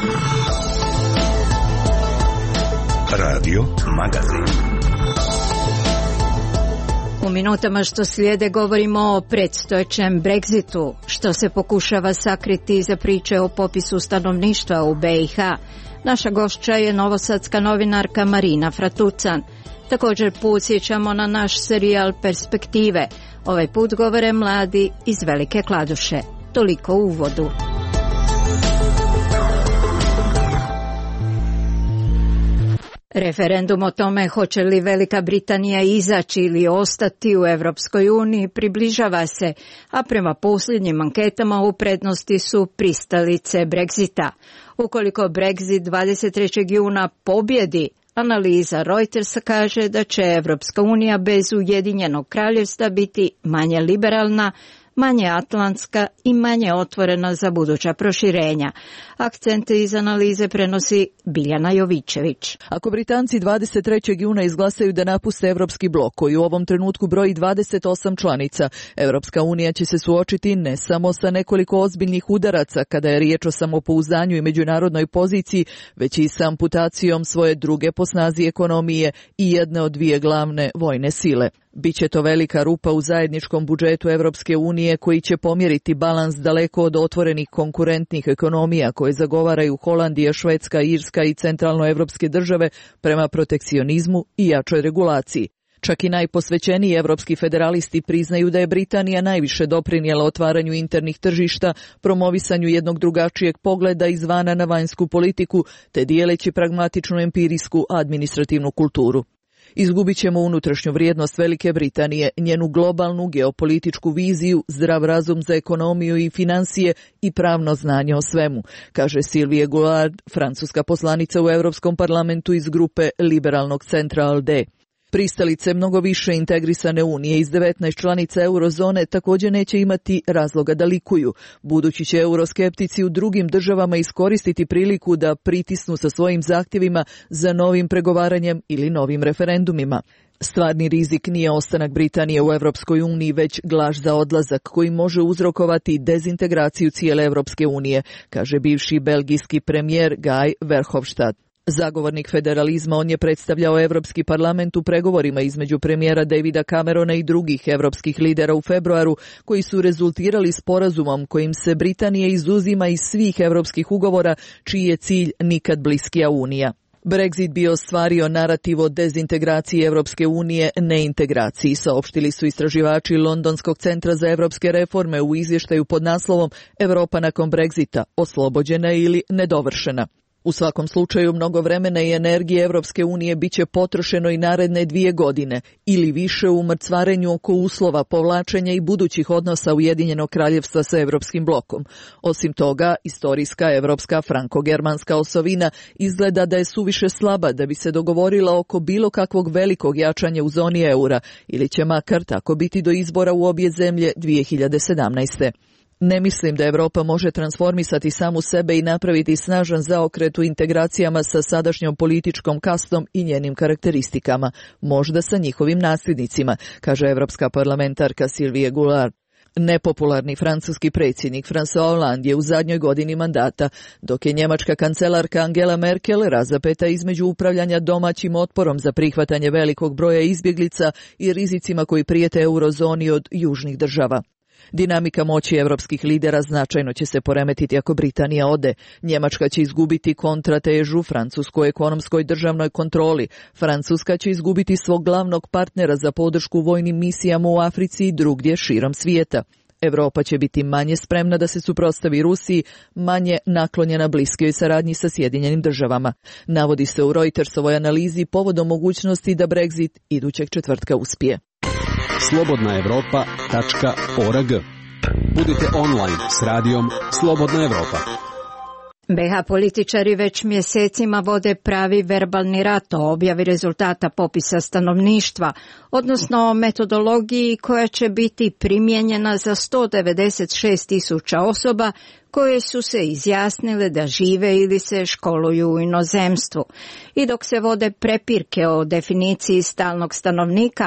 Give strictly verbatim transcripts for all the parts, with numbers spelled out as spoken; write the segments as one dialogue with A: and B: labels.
A: Radio Magazin.
B: U minutama što slijede govorimo o predstojećem Brexitu, što se pokušava sakriti iza priče o popisu stanovništva u B i H. Naša gošća je novosadska novinarka Marina Fratucan. Također podsjećamo na naš serijal Perspektive. Ovaj put govore mladi iz Velike Kladuše. Toliko u uvodu. Referendum o tome hoće li Velika Britanija izaći ili ostati u Europskoj uniji približava se, a prema posljednjim anketama u prednosti su pristalice Brexita. Ukoliko Brexit dvadeset trećeg juna pobjedi, analiza Reutersa kaže da će Europska unija bez Ujedinjenog kraljevstva biti manje liberalna, manje atlantska i manje otvorena za buduća proširenja. Akcente iz analize prenosi Biljana Jovićević.
C: Ako Britanci dvadeset trećeg juna izglasaju da napuste Evropski blok, koji u ovom trenutku broji dvadeset osam članica, Evropska unija će se suočiti ne samo sa nekoliko ozbiljnih udaraca kada je riječ o samopouzdanju i međunarodnoj poziciji, već i sa amputacijom svoje druge po snazi ekonomije i jedne od dvije glavne vojne sile. Biće to velika rupa u zajedničkom budžetu Evropske unije koji će pomjeriti balans daleko od otvorenih konkurentnih ekonomija koje zagovaraju Holandija, Švedska, Irska i centralnoevropske države prema protekcionizmu i jačoj regulaciji. Čak i najposvećeniji evropski federalisti priznaju da je Britanija najviše doprinijela otvaranju internih tržišta, promovisanju jednog drugačijeg pogleda izvana na vanjsku politiku, te dijeleći pragmatičnu empirijsku administrativnu kulturu. Izgubit ćemo unutrašnju vrijednost Velike Britanije, njenu globalnu geopolitičku viziju, zdrav razum za ekonomiju i financije i pravno znanje o svemu, kaže Sylvie Goulard, francuska poslanica u Europskom parlamentu iz grupe liberalnog centra A L D E. Pristalice mnogo više integrisane unije iz devetnaest članica eurozone također neće imati razloga da likuju, budući će euroskeptici u drugim državama iskoristiti priliku da pritisnu sa svojim zahtjevima za novim pregovaranjem ili novim referendumima. Stvarni rizik nije ostanak Britanije u Europskoj uniji, već glaž za odlazak koji može uzrokovati dezintegraciju cijele Europske unije, kaže bivši belgijski premijer Guy Verhofstadt. Zagovornik federalizma, on je predstavljao Europski parlament u pregovorima između premijera Davida Camerona i drugih europskih lidera u februaru, koji su rezultirali sporazumom kojim se Britanija izuzima iz svih europskih ugovora, čiji je cilj nikad bliskija unija. Brexit bi ostvario narativ o dezintegraciji Europske unije, neintegraciji, saopštili su istraživači Londonskog centra za europske reforme u izvještaju pod naslovom Europa nakon Brexita, oslobođena ili nedovršena. U svakom slučaju mnogo vremena i energije Europske unije bit će potrošeno i naredne dvije godine ili više u mrcvarenju oko uslova povlačenja i budućih odnosa Ujedinjenog kraljevstva sa Europskim blokom. Osim toga, istorijska evropska franko-germanska osovina izgleda da je suviše slaba da bi se dogovorila oko bilo kakvog velikog jačanja u zoni eura ili će makar tako biti do izbora u obje zemlje dvije hiljade sedamnaeste. Ne mislim da Europa može transformisati samu sebe i napraviti snažan zaokret u integracijama sa sadašnjom političkom kastom i njenim karakteristikama, možda sa njihovim nasljednicima, kaže evropska parlamentarka Sylvie Goulard. Nepopularni francuski predsjednik François Hollande je u zadnjoj godini mandata, dok je njemačka kancelarka Angela Merkel razapeta između upravljanja domaćim otporom za prihvatanje velikog broja izbjeglica i rizicima koji prijete eurozoni od južnih država. Dinamika moći evropskih lidera značajno će se poremetiti ako Britanija ode. Njemačka će izgubiti kontratežu francuskoj ekonomskoj državnoj kontroli. Francuska će izgubiti svog glavnog partnera za podršku vojnim misijama u Africi i drugdje širom svijeta. Europa će biti manje spremna da se suprotstavi Rusiji, manje naklonjena bliskoj saradnji sa Sjedinjenim državama. Navodi se u Reutersovoj analizi povodom mogućnosti da Brexit idućeg četvrtka uspije.
D: slobodna evropa tačka org. Budite online s radijom Slobodna Evropa.
B: B H političari već mjesecima vode pravi verbalni rat o objavi rezultata popisa stanovništva, odnosno o metodologiji koja će biti primijenjena za sto devedeset šest tisuća osoba koje su se izjasnile da žive ili se školuju u inozemstvu. I dok se vode prepirke o definiciji stalnog stanovnika,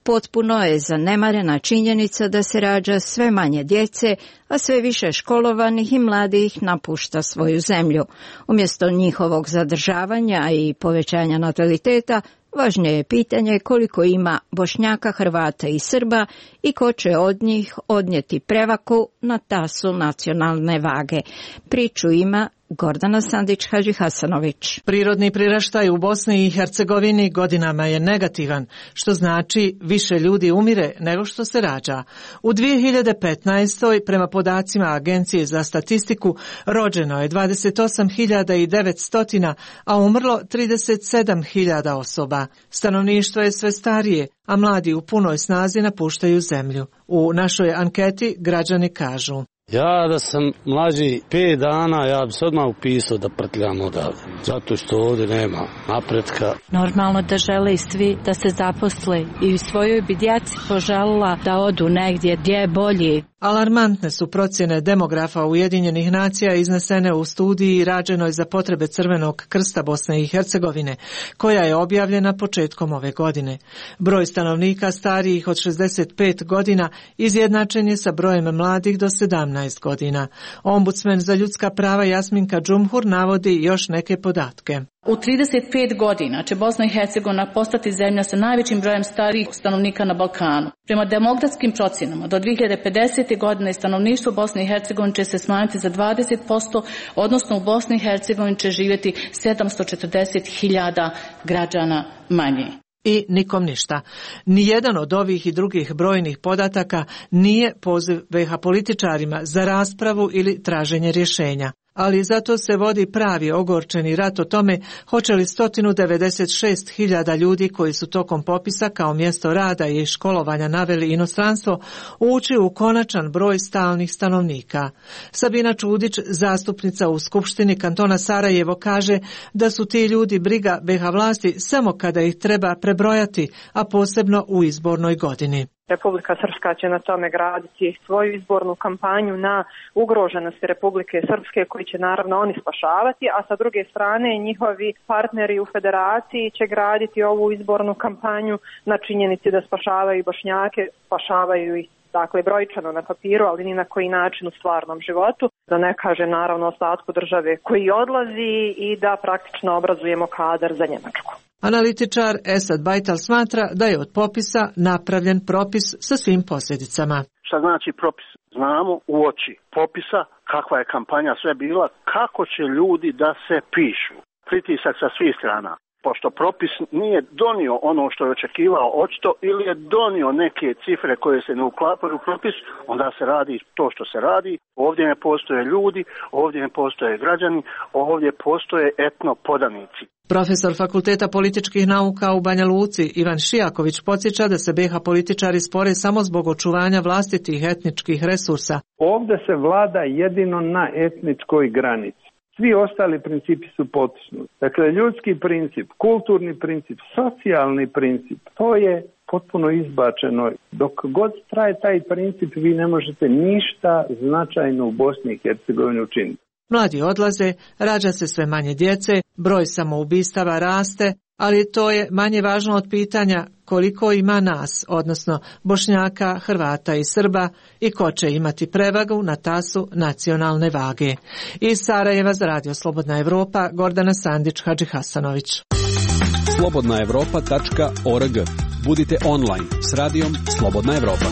B: potpuno je zanemarena činjenica da se rađa sve manje djece, a sve više školovanih i mladih napušta svoju zemlju. Umjesto njihovog zadržavanja i povećanja nataliteta, važnije je pitanje koliko ima Bošnjaka, Hrvata i Srba i ko će od njih odnijeti prevaku na tasu nacionalne vage. Priču ima Gordana Sandić-Hadžihasanović.
E: Prirodni priraštaj u Bosni i Hercegovini godinama je negativan, što znači više ljudi umire nego što se rađa. U dvije hiljade petnaestoj prema podacima Agencije za statistiku rođeno je dvadeset osam hiljada devetsto, a umrlo trideset sedam hiljada osoba. Stanovništvo je sve starije, a mladi u punoj snazi napuštaju zemlju. U našoj anketi građani kažu:
F: ja da sam mlađi pet dana, ja bi se odmah upisao da prtljam odavde, zato što ovdje nema napretka.
G: Normalno da žele svi da se zaposle i svojoj bi djeci poželila da odu negdje gdje je bolji.
E: Alarmantne su procjene demografa Ujedinjenih nacija iznesene u studiji rađenoj za potrebe Crvenog krsta Bosne i Hercegovine, koja je objavljena početkom ove godine. Broj stanovnika starijih od šezdeset pet godina izjednačen je sa brojem mladih do sedamnaest godina. Ombudsman za ljudska prava Jasminka Džumhur navodi još neke podatke.
H: U trideset pet godina će Bosna i Hercegovina postati zemlja sa najvećim brojem starijih stanovnika na Balkanu. Prema demografskim procjenama, do dvije hiljade pedesete. godine stanovništvo Bosne i Hercegovine će se smanjiti za dvadeset posto, odnosno u Bosni i Hercegovini će živjeti sedamsto četrdeset hiljada građana manje.
E: I nikom ništa. Nijedan od ovih i drugih brojnih podataka nije poziv B iH političarima za raspravu ili traženje rješenja. Ali zato se vodi pravi ogorčeni rat o tome hoće li sto devedeset šest hiljada ljudi koji su tokom popisa kao mjesto rada i školovanja naveli inostranstvo ući u konačan broj stalnih stanovnika. Sabina Čudić, zastupnica u Skupštini kantona Sarajevo, kaže da su ti ljudi briga B iH vlasti samo kada ih treba prebrojati, a posebno u izbornoj godini.
I: Republika Srpska će na tome graditi svoju izbornu kampanju na ugroženosti Republike Srpske, koji će naravno oni spašavati, a sa druge strane njihovi partneri u federaciji će graditi ovu izbornu kampanju na činjenici da spašavaju Bošnjake, spašavaju ih dakle brojčano na papiru, ali ni na koji način u stvarnom životu, da ne kaže naravno ostatku države koji odlazi i da praktično obrazujemo kadar za Njemačku.
E: Analitičar Esad Bajtal smatra da je od popisa napravljen propis sa svim posljedicama.
J: Šta znači propis? Znamo u oči popisa kakva je kampanja sve bila, kako će ljudi da se pišu. Pritisak sa svih strana. Pošto propis nije donio ono što je očekivao očito ili je donio neke cifre koje se ne uklapaju u propis, onda se radi to što se radi. Ovdje ne postoje ljudi, ovdje ne postoje građani, ovdje postoje etno podanici.
E: Profesor Fakulteta političkih nauka u Banja Luci Ivan Šijaković podsjeća da se B iH političari spore samo zbog očuvanja vlastitih etničkih resursa.
K: Ovdje se vlada jedino na etničkoj granici. Svi ostali principi su potisnuti. Dakle, ljudski princip, kulturni princip, socijalni princip, to je potpuno izbačeno. Dok god traje taj princip, vi ne možete ništa značajno u Bosni i Hercegovini učiniti.
E: Mladi odlaze, rađa se sve manje djece, broj samoubistava raste, ali to je manje važno od pitanja koliko ima nas, odnosno Bošnjaka, Hrvata i Srba, i ko će imati prevagu na tasu nacionalne vage. Iz Sarajeva za Radio Slobodna Evropa, Gordana Sandić-Hadžihasanović.
D: slobodna evropa tačka org. Budite online s radijom Slobodna Evropa.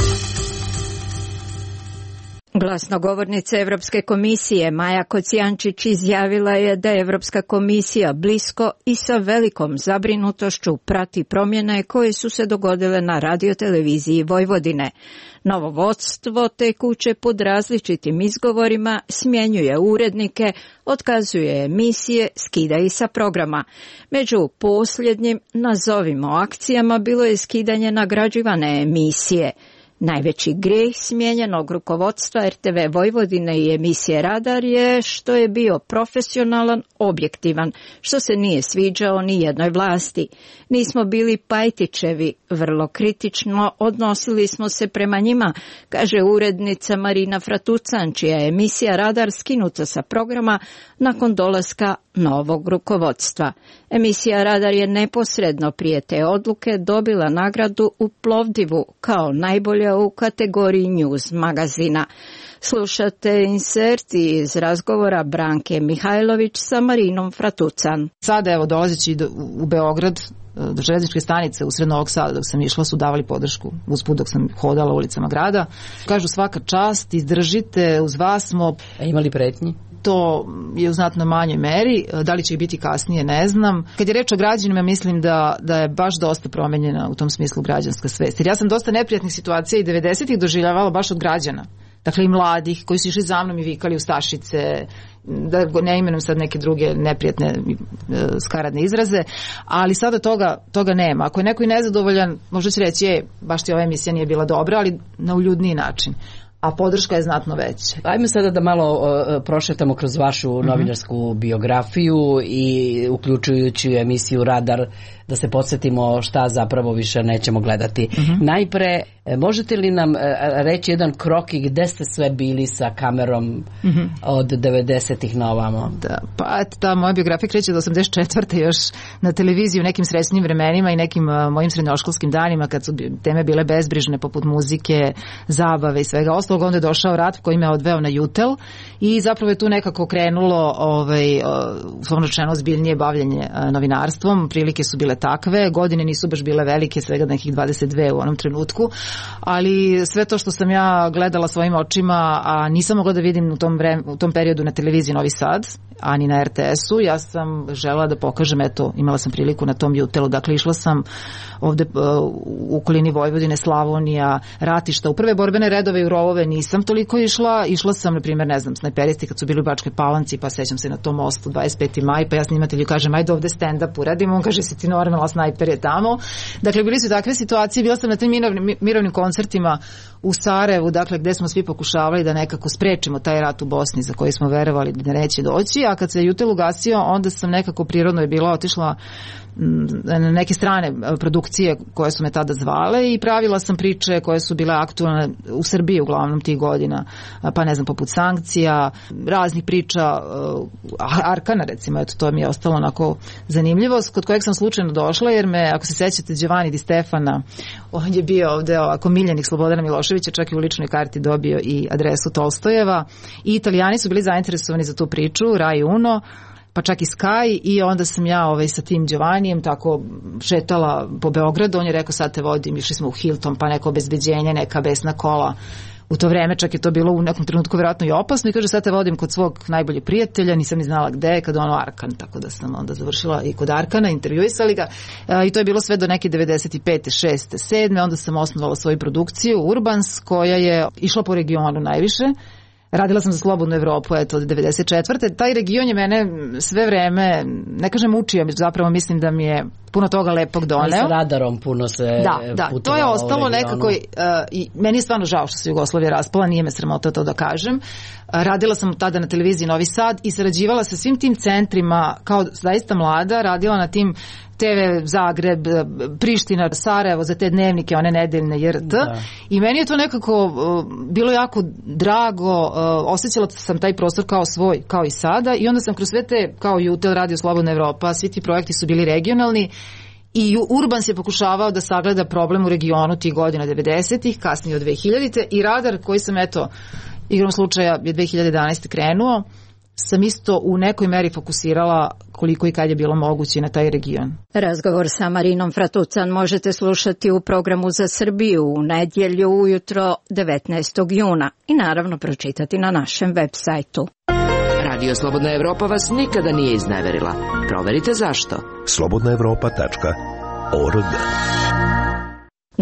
B: Glasnogovornica Evropske komisije Maja Kocijančić izjavila je da je Evropska komisija blisko i sa velikom zabrinutošću prati promjene koje su se dogodile na radioteleviziji Vojvodine. Novo vodstvo te kuće pod različitim izgovorima smjenjuje urednike, otkazuje emisije, skida ih sa programa. Među posljednjim, nazovimo akcijama, bilo je skidanje nagrađivane emisije. Najveći grijeh smijenjenog rukovodstva er te ve Vojvodine i emisije Radar je što je bio profesionalan, objektivan, što se nije sviđao ni jednoj vlasti. Nismo bili Pajtićevi, vrlo kritično odnosili smo se prema njima, kaže urednica Marina Fratucan, čija je emisija Radar skinuta sa programa nakon dolaska novog rukovodstva. Emisija Radar je neposredno prije te odluke dobila nagradu u Plovdivu kao najbolja u kategoriji News magazina. Slušate insert iz razgovora Branke Mihajlović sa Marinom Fratucan.
L: Sada evo dolazeći do, u Beograd, do železničke stanice u sred Novog Sada dok sam išla su davali podršku usput dok sam hodala ulicama grada. Kažu svaka čast, izdržite, uz vas smo.
M: A imali pretnji?
L: To je u znatno manjoj meri, da li će ih biti kasnije ne znam. Kad je reč o građanima mislim da, da je baš dosta promenjena u tom smislu građanska svest. Jer ja sam dosta neprijatnih situacija i devedesetih doživljavala baš od građana. Dakle i mladih koji su išli za mnom i vikali ustašice, da ne imenujem sad neke druge neprijatne e, skaradne izraze, ali sada toga, toga nema. Ako je neko i nezadovoljan, možda će reći, je, baš ti ova emisija nije bila dobra, ali na uljudniji način. A podrška je znatno veća.
M: Ajmo sada da malo uh, prošetamo kroz vašu mm-hmm. novinarsku biografiju i uključujući emisiju Radar, da se podsjetimo šta zapravo više nećemo gledati. Mm-hmm. Najpre, možete li nam uh, reći jedan krok i gde ste sve bili sa kamerom mm-hmm. od devedesetih na ovamo?
L: Da, pa ta moja biografija kreće od osamdeset četvrte još na televiziji u nekim srećnim vremenima i nekim uh, mojim srednjoškolskim danima kad su teme bile bezbrižne poput muzike, zabave i svega ostalog. Onda je došao rat koji me odveo na Jutel i zapravo je tu nekako krenulo ovaj, uslovno rečeno ozbiljnije bavljanje novinarstvom. Prilike su bile takve, godine nisu baš bile velike, svega nekih dvadeset dve u onom trenutku, ali sve to što sam ja gledala svojim očima, a nisam mogla da vidim u tom, vreme, u tom periodu na televiziji Novi Sad, ani na er te esu, ja sam žela da pokažem, eto, imala sam priliku na tom Jutelu, dakle išla sam ovde u okolini Vojvodine, Slavonija, ratišta, u prve borbene redove i u rovove nisam toliko išla, išla sam, na primjer, ne znam, snajperisti kad su bili u Bačkoj Palanci, pa sećam se na tom mostu dvadeset peti maj, pa ja snimatelju kažem, ajde ovde stand-up uradimo, on kaže, si ti normalna, snajper je tamo. Dakle, bili su takve situacije, bila sam na tim mirovnim, mirovnim koncertima u Sarajevu, dakle, gde smo svi pokušavali da nekako sprečimo taj rat u Bosni za koji smo verovali da neće doći, a kad se Jutel ugasio, onda sam nekako prirodno je bila otišla na neke strane produkcije koje su me tada zvale i pravila sam priče koje su bile aktualne u Srbiji uglavnom tih godina, pa ne znam, poput sankcija, raznih priča, Arkana recimo, eto, to mi je ostalo onako zanimljivost, kod kojeg sam slučajno došla, jer me, ako se sećate, Giovanni Di Stefana, on je bio ovde ovako miljenik Slobodana Miloševića, čak i u ličnoj karti dobio i adresu Tolstojeva i Italijani su bili zainteresovani za tu priču, Rai Uno, pa čak i Sky, i onda sam ja ovaj, sa tim Giovannijem tako šetala po Beogradu, on je rekao sad te vodim, išli smo u Hilton, pa neko obezbeđenje, neka besna kola. U to vreme čak je to bilo u nekom trenutku vjerojatno i opasno i kaže sad te vodim kod svog najboljeg prijatelja, nisam ni znala gde, kad ono Arkan, tako da sam onda završila i kod Arkana, intervjuisali ga e, i to je bilo sve do neke devedeset pete, šeste, sedme, onda sam osnovala svoju produkciju Urbans, koja je išla po regionu najviše. Radila sam za Slobodnu Evropu, eto, od devedeset četvrte Taj region je mene sve vreme, ne kažem učio, zapravo mislim da mi je puno toga lepog doneo.
M: I s Radarom puno se
L: da, da, to je ostalo nekako, uh, i meni je stvarno žao što se Jugoslavija raspala, nije me sramota to da kažem. Uh, radila sam tada na televiziji Novi Sad i sarađivala sa svim tim centrima, kao zaista mlada, radila na tim te ve Zagreb, Priština, Sarajevo za te dnevnike, one nedeljne J R T. Da. I meni je to nekako uh, bilo jako drago, uh, osjećala sam taj prostor kao svoj, kao i sada, i onda sam kroz sve te, kao Jutel, Radio Slobodna Evropa, svi ti projekti su bili regionalni i Urbans je pokušavao da sagleda problem u regionu tih godina devedesetih, kasnije od dve hiljadite i Radar koji sam, eto, igrom slučaja je dve hiljade jedanaeste krenuo, sam isto u nekoj meri fokusirala koliko i kad je bilo moguće na taj region.
B: Razgovor sa Marinom Fratucan možete slušati u programu za Srbiju u nedjelju ujutro devetnaestog juna i naravno pročitati na našem web sajtu.
N: Radio Slobodna Evropa vas nikada nije izneverila. Proverite zašto.
A: slobodna evropa tačka org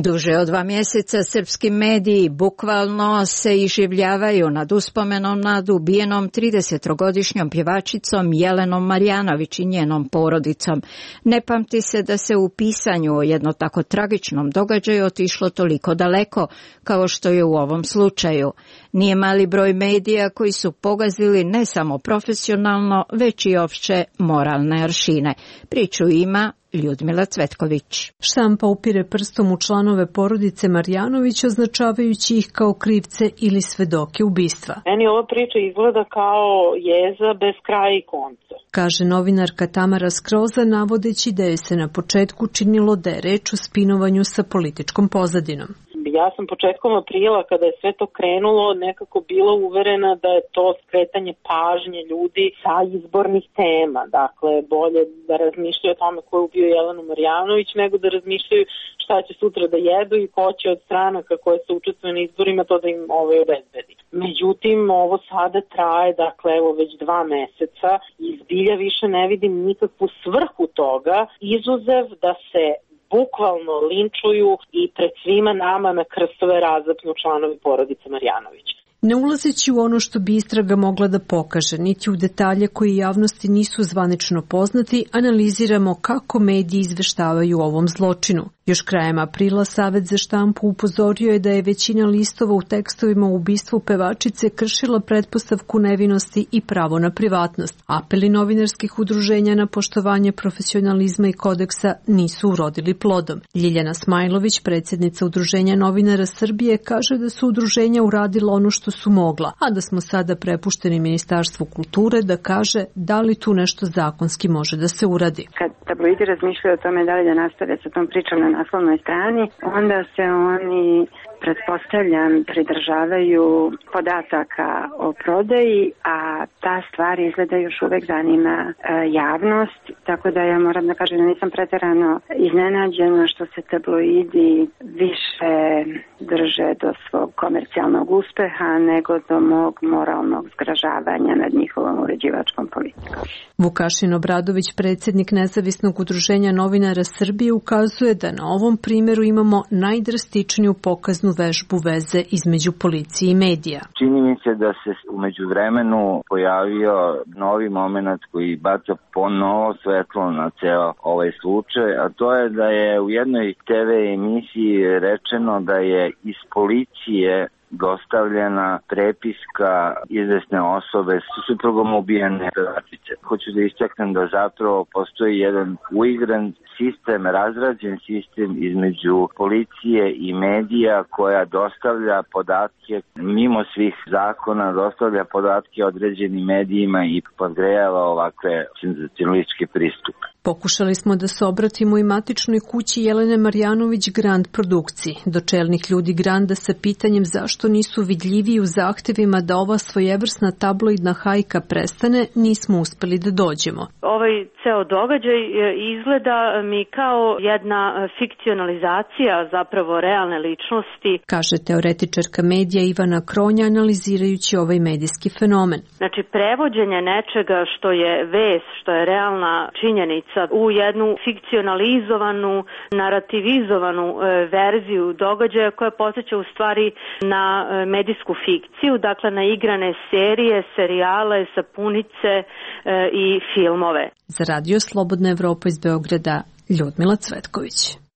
B: Duže od dva mjeseca srpski mediji bukvalno se iživljavaju nad uspomenom nad ubijenom tridesetogodišnjom pjevačicom Jelenom Marjanović i njenom porodicom. Ne pamti se da se u pisanju o jedno tako tragičnom događaju otišlo toliko daleko kao što je u ovom slučaju. Nije mali broj medija koji su pogazili ne samo profesionalno, već i opće moralne aršine. Priču ima Ljudmila Cvetković.
O: Štampa upire prstom u članove porodice Marjanović, označavajući ih kao krivce ili svedoke ubistva.
P: Meni ova priča izgleda kao jeza bez kraja i konca,
O: kaže novinarka Tamara Skroza, navodeći da je se na početku činilo da je reč o spinovanju sa političkom pozadinom.
P: Ja sam početkom aprila, kada je sve to krenulo, nekako bila uverena da je to skretanje pažnje ljudi sa izbornih tema. Dakle, bolje da razmišljaju o tome ko je ubio Jelenu Marjanović, nego da razmišljaju šta će sutra da jedu i ko će od stranaka koje se učestvuju na izborima to da im ovaj obezbedi. Međutim, ovo sada traje, dakle, evo već dva meseca i zbilja više ne vidim nikakvu svrhu toga, izuzev da se bukvalno linčuju i pred svima nama na krstove razapnu članovi porodice Marjanović.
O: Ne ulazeći u ono što bi istraga mogla da pokaže, niti u detalje koji javnosti nisu zvanično poznati, analiziramo kako mediji izveštavaju o ovom zločinu. Još krajem aprila Savet za štampu upozorio je da je većina listova u tekstovima o ubistvu pevačice kršila pretpostavku nevinosti i pravo na privatnost. Apeli novinarskih udruženja na poštovanje profesionalizma i kodeksa nisu urodili plodom. Ljiljana Smajlović, predsjednica Udruženja novinara Srbije, kaže da su udruženja uradila ono što su mogla, a da smo sada prepušteni Ministarstvu kulture da kaže da li tu nešto zakonski može da se uradi.
Q: Kad tabloidi razmišljaju o tome da li da nastave sa tom pričom na naslovnoj strani, onda se oni, pretpostavljam, pridržavaju podataka o prodaji, a ta stvar izgleda još uvek zanima e, javnost, tako da ja moram da kažem da nisam preterano iznenađena što se tabloidi više drže do svog komercijalnog uspeha nego do mog moralnog zgražavanja nad njihovom uređivačkom politikom.
O: Vukašin Obradović, predsjednik Nezavisnog udruženja novinara Srbije, ukazuje da na ovom primjeru imamo najdrastičniju pokaznu vežbu veze između policije i medija.
R: Čini mi se da se u međuvremenu pojavio novi moment koji baca ponovo svetlo na ceo ovaj slučaj, a to je da je u jednoj te ve emisiji rečeno da je iz policije dostavljena prepiska izvesne osobe s suprugom ubijene pevačice. Hoću da istaknem da zapravo postoji jedan uigran sistem, razrađen sistem između policije i medija koja dostavlja podatke mimo svih zakona, dostavlja podatke određenim medijima i podgrejava ovakve senzacionalističke pristupe.
O: Pokušali smo da se obratimo i matičnoj kući Jelene Marjanović Grand produkciji, do čelnih ljudi Granda sa pitanjem zašto nisu vidljiviji u zahtevima da ova svojevrsna tabloidna hajka prestane, nismo uspeli da dođemo.
S: Ovaj ceo događaj izgleda mi kao jedna fikcionalizacija zapravo realne ličnosti,
O: kaže teoretičarka medija Ivana Kronja, analizirajući ovaj medijski fenomen.
S: Znači, prevođenje nečega što je vest, što je realna činjenica u jednu fikcionalizovanu, narativizovanu e, verziju događaja koja podsjeća u stvari na e, medijsku fikciju, dakle na igrane serije, serijale, sapunice e, i filmove.
O: Za Radio Slobodna Evropa iz Beograda, Ljudmila Cvetković.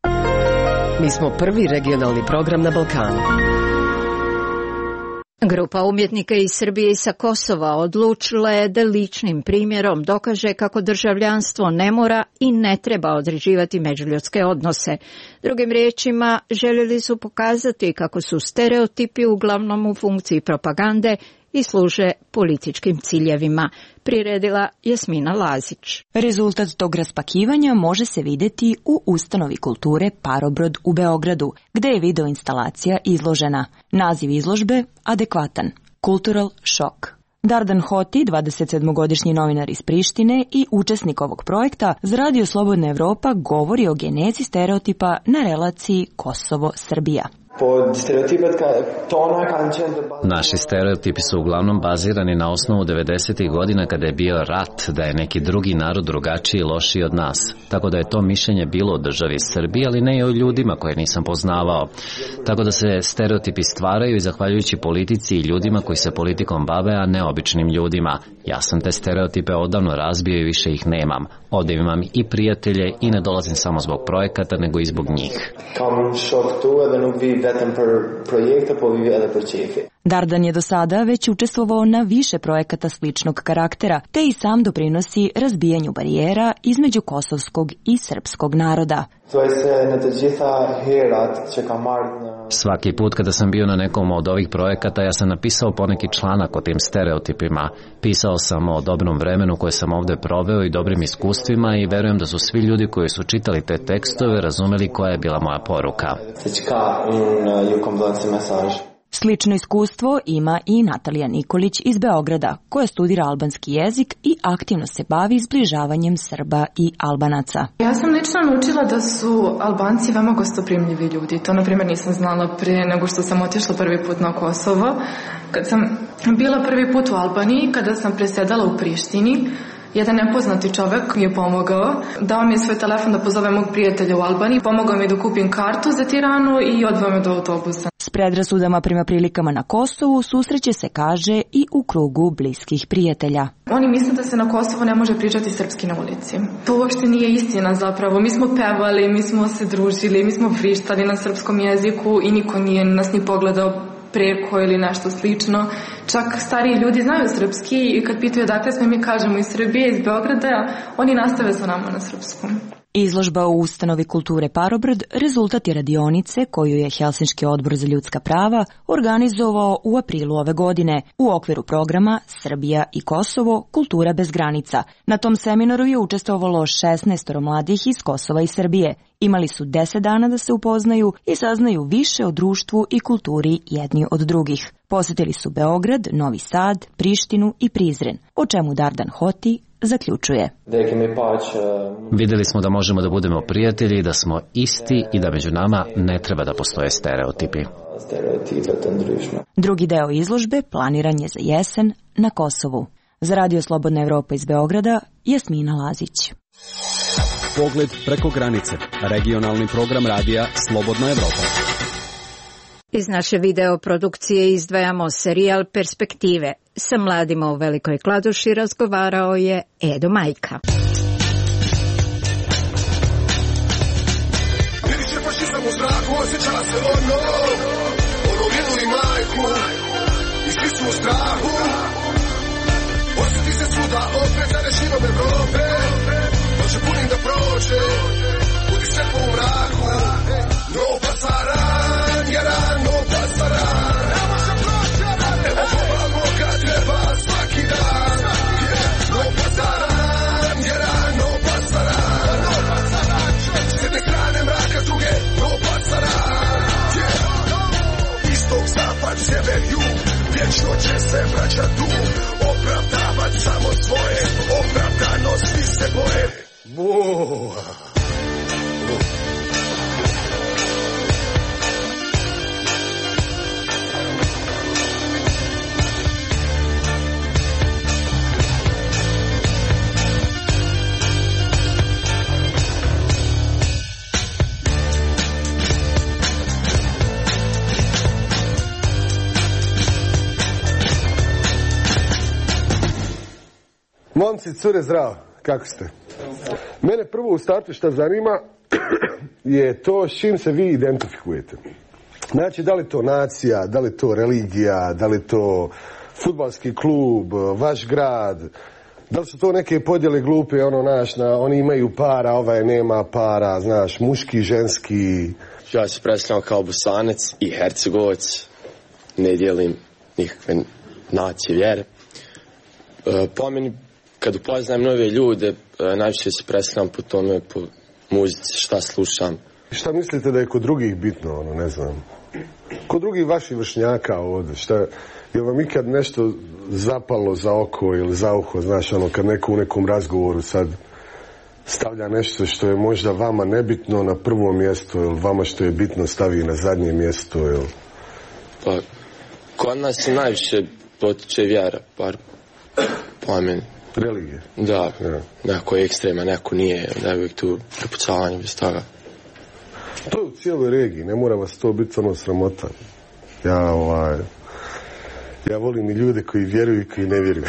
N: Mi smo prvi regionalni program na Balkanu.
B: Grupa umjetnika iz Srbije i sa Kosova odlučila je da ličnim primjerom dokaže kako državljanstvo ne mora i ne treba određivati međuljudske odnose. Drugim riječima, željeli su pokazati kako su stereotipi uglavnom u funkciji propagande i služe političkim ciljevima, priredila Jasmina Lazić.
T: Rezultat tog raspakivanja može se vidjeti u Ustanovi kulture Parobrod u Beogradu, gde je videoinstalacija izložena. Naziv izložbe adekvatan – Cultural Shock. Dardan Hoti, dvadesetsedmogodišnji novinar iz Prištine i učesnik ovog projekta, za Radio Slobodna Evropa govori o genezi stereotipa na relaciji Kosovo-Srbija.
U: Naši stereotipi su uglavnom bazirani na osnovu devedesetih godina kada je bio rat, da je neki drugi narod drugačiji i lošiji od nas. Tako da je to mišljenje bilo o državi Srbiji, ali ne i o ljudima koje nisam poznavao. Tako da se stereotipi stvaraju i zahvaljujući politici i ljudima koji se politikom bave, a ne običnim ljudima. Ja sam te stereotipe odavno razbio i više ih nemam. Ovdje imam i prijatelje i ne dolazim samo zbog projekata, nego i zbog njih.
T: Dardan je do sada već učestvovao na više projekata sličnog karaktera, te i sam doprinosi razbijanju barijera između kosovskog i srpskog naroda.
U: Svaki put kada sam bio na nekom od ovih projekata, ja sam napisao poneki članak o tim stereotipima. Pisao sam o dobrom vremenu koje sam ovdje proveo i dobrim iskustvima i verujem da su svi ljudi koji su čitali te tekstove razumeli koja je bila moja poruka.
T: Slično iskustvo ima i Natalija Nikolić iz Beograda, koja studira albanski jezik i aktivno se bavi zbližavanjem Srba i Albanaca.
V: Ja sam lično naučila da su Albanci veoma gostoprimljivi ljudi. To, na primjer, nisam znala pre nego što sam otišla prvi put na Kosovo. Kad sam bila prvi put u Albaniji, kada sam presedala u Prištini, jedan nepoznati čovek mi je pomogao, dao mi je svoj telefon da pozove mog prijatelja u Albaniji, pomogao mi da kupim kartu za Tiranu i odveo me do autobusa.
T: S predrasudama prema prilikama na Kosovu susreće se, kaže, i u krugu bliskih prijatelja.
V: Oni misle da se na Kosovu ne može pričati srpski na ulici. To uopšte nije istina zapravo. Mi smo pevali, mi smo se družili, mi smo vrištali na srpskom jeziku i niko nije nas ni pogledao preko ili nešto slično. Čak stariji ljudi znaju srpski i kad pitaju odakle smo, mi kažemo iz Srbije, iz Beograda, oni nastave sa nama na srpskom.
T: Izložba u ustanovi kulture Parobrod rezultat je radionice koju je Helsinški odbor za ljudska prava organizovao u aprilu ove godine u okviru programa Srbija i Kosovo, kultura bez granica. Na tom seminaru je učestvovalo šesnaest mladih iz Kosova i Srbije. Imali su deset dana da se upoznaju i saznaju više o društvu i kulturi jedni od drugih. Posjetili su Beograd, Novi Sad, Prištinu i Prizren, o čemu Dardan Hoti zaključuje.
U: Vidjeli smo da možemo da budemo prijatelji, da smo isti i da među nama ne treba da postoje stereotipi.
T: Drugi deo izložbe planiran je za jesen na Kosovu. Za Radio Slobodna Evropa iz Beograda, Jasmina Lazić.
D: Pogled preko granice. Regionalni program radija Slobodna Evropa.
B: Iz naše video produkcije izdvajamo serijal Perspektive. Sa mladima u Velikoj Kladuši razgovarao je Edo Majka.
W: Vidit će fašizam u zraku, osjećala se ono, ono vidu i majku, i svi su u strahu. Osjeti se svuda opet za rešinom Evrope, noće punim da prođe, budi sve po mraku. No pasaran, jaran, no pasaran. Evo probamo kad treba svaki dan. No pasaran, jaran, no pasaran. S jedne strane mraka, s druge no pasaran. Istok, zapad, sjever, jug, vječno će se vraćat tu. Opravdavat samo svoje, opravdano svi se boje. Buh.
X: Momci, cure, zdravo, kako ste? Mene prvo u startu što zanima je to s čim se vi identifikujete. Znači, da li to nacija, da li to religija, da li to fudbalski klub, vaš grad, da li su to neke podjele glupe, ono, naš, na, oni imaju para, ovaj nema para, znaš, muški, ženski.
Y: Ja se predstavljam kao Bosanec i Hercegovac, ne dijelim nikakve nacije, vjere. E, po meni, kad upoznajem nove ljude, najviše se predstavljam po tome, po muzici, šta slušam.
X: Šta mislite da je kod drugih bitno, ono, ne znam, kod drugih vaših vršnjaka ovdje, šta, je vam ikad nešto zapalo za oko ili za uho, znaš, ono, kad neko u nekom razgovoru sad stavlja nešto što je možda vama nebitno na prvo mjesto, ili vama što je bitno stavi na zadnje mjesto, ili?
Y: Pa, kod nas se najviše potiče vjera, par po meni.
X: Religije?
Y: Da, ja. Neko je ekstrema, neko nije, da je uvijek tu prepucavanje bez toga.
X: To je u cijeloj regiji, ne mora vas to biti ono sramota. Ja, ovaj, ja volim i ljude koji vjeruju i koji ne vjeruju.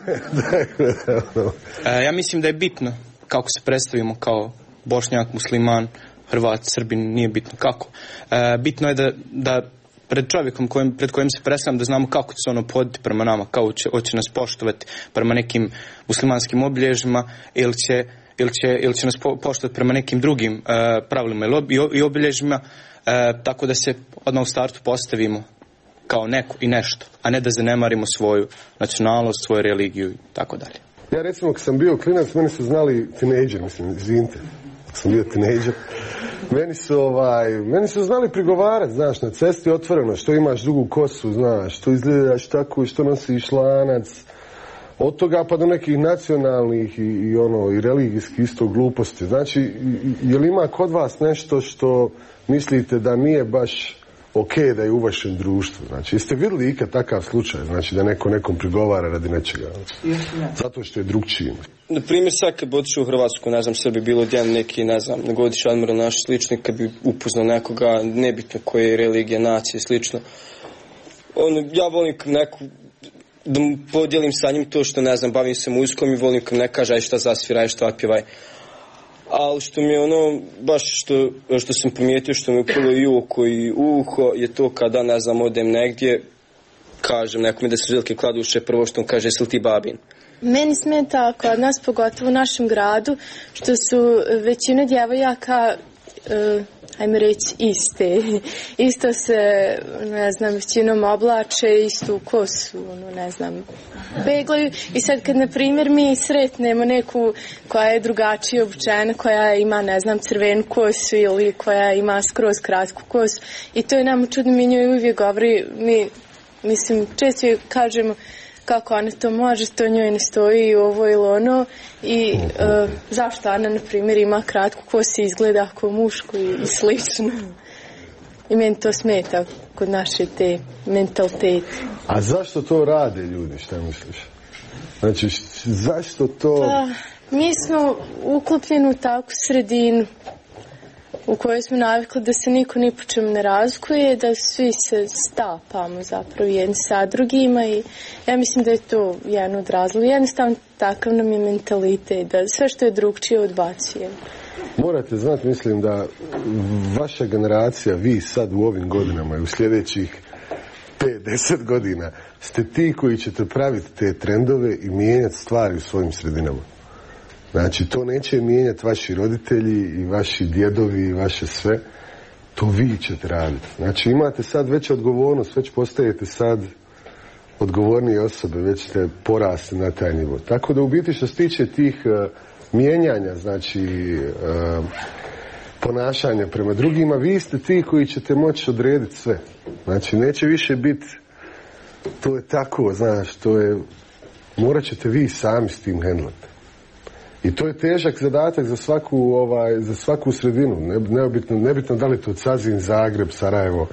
C: e, ja mislim da je bitno kako se predstavimo kao Bošnjak, musliman, Hrvat, Srbin, nije bitno kako. E, bitno je da, da pred čovjekom kojim, pred kojim se predstavljam da znamo kako će se ono poditi prema nama, kako će, hoće nas poštovati prema nekim muslimanskim obilježjima ili će, ili će, ili će nas po, poštovati prema nekim drugim uh, pravilima i, i obilježjima, uh, tako da se odmah u startu postavimo kao neko i nešto, a ne da zanemarimo svoju nacionalnost, svoju religiju i tako dalje.
X: Ja recimo kad sam bio klinac, meni su znali tinejdžer, mislim, izvinite, kad sam bio tinejdžer, Meni su, ovaj, meni su znali prigovarati, znaš, na cesti otvoreno, što imaš dugu kosu, znaš, što izgledaš tako, što nosiš lanac, od toga pa do nekih nacionalnih i, i ono, i religijskih isto gluposti. Znači, je li ima kod vas nešto što mislite da nije baš ok da je u vašem društvu? Znači, jeste vidjeli ikad takav slučaj, znači da neko nekom prigovara radi nečega? Zato što je drugčiji.
C: Na primjer, sad kad bi otišao u Hrvatsku, ne znam, sve bi bilo jedan neki, ne znam, na godišnji odmor naš slični, kad bi upoznao nekoga, nebitno koje je religija, nacije, slično. Ono, ja volim kad neko, da mu podijelim sa njim to što, ne znam, bavim se muzikom i volim kad ne kaže aj šta zasviraj, šta otpjevaj. Ali što mi je ono, baš što, što sam primijetio, što mi je upalo i oko i uho, je to kada, ne znam, odem negdje, kažem nekome da su željke kladuše, prvo što on kaže, jesi li ti babin?
F: Meni smeta kod nas, pogotovo u našem gradu, što su većina djevojaka, uh, ajme reći, iste. Isto se, ne znam, većinom oblače, istu kosu, ono, ne znam, peglaju. I sad kad, na primjer, mi sretnemo neku koja je drugačije obučena, koja ima, ne znam, crvenu kosu ili koja ima skroz kratku kosu, i to je nam čudno, mi njoj uvijek govori, mi, mislim, često kažemo kako ona to može, to njoj ne stoji i ovo ili ono, i uh, zašto Ana, na primjer, ima kratku kosu i izgleda kao muško i, i slično. I meni to smeta kod naše te mentalitete.
X: A zašto to rade ljudi, šta misliš? Znači, zašto to...
F: Pa, mi smo uklopljeni u takvu sredinu u kojoj smo navikli da se niko ni po čemu ne razlikuje, da svi se stapamo zapravo jedni sa drugima, i ja mislim da je to jedan od razloga. Jednostavno takav nam je mentalitet, da sve što je drugčije odbacujemo.
X: Morate znati, mislim da vaša generacija, vi sad u ovim godinama i u sljedećih pet do deset godina, ste ti koji ćete praviti te trendove i mijenjati stvari u svojim sredinama. Znači, to neće mijenjati vaši roditelji i vaši djedovi i vaše sve. To vi ćete raditi. Znači, imate sad već odgovornost, već postajete sad odgovornije osobe, već ste porasli na taj nivo. Tako da u biti što se tiče tih uh, mijenjanja, znači uh, ponašanja prema drugima, vi ste ti koji ćete moći odrediti sve. Znači, neće više biti to je tako, znaš, to je, morat ćete vi sami s tim hendlati. I to je težak zadatak za svaku, ovaj, za svaku sredinu. Ne, nebitno, nebitno da li to Cazin, Zagreb, Sarajevo.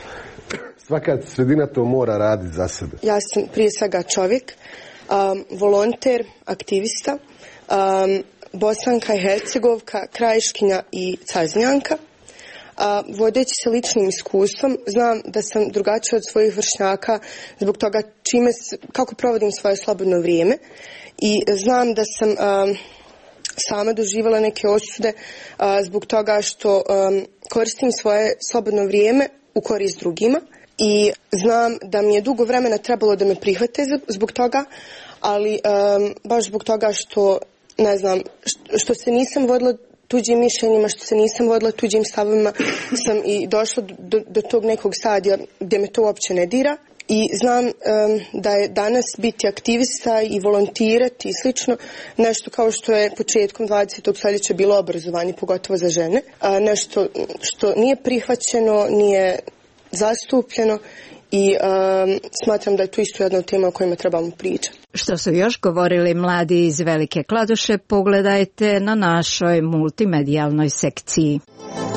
X: Svaka sredina to mora raditi za sebe.
G: Ja sam prije svega čovjek, um, volonter, aktivista, um, Bosanka i Hercegovka, Krajiškinja i Cazinjanka. A, vodeći se ličnim iskustvom, znam da sam drugačija od svojih vršnjaka zbog toga čime, kako provodim svoje slobodno vrijeme, i znam da sam um, sama doživjela neke osude a, zbog toga što um, koristim svoje slobodno vrijeme u korist drugima, i znam da mi je dugo vremena trebalo da me prihvate zbog toga, ali um, baš zbog toga što, ne znam, što se nisam vodila tuđim mišljenjima, što se nisam vodila tuđim stavovima, sam i došla do, do tog nekog stadija gdje me to uopće ne dira. I znam um, da je danas biti aktivista i volontirati i slično nešto kao što je početkom dvadesetog stoljeća bilo obrazovanje, pogotovo za žene. A, nešto što nije prihvaćeno, nije zastupljeno, i um, smatram da je to isto jedna od tema o kojima trebamo pričati.
B: Što su još govorili mladi iz Velike Kladuše, pogledajte na našoj multimedijalnoj sekciji.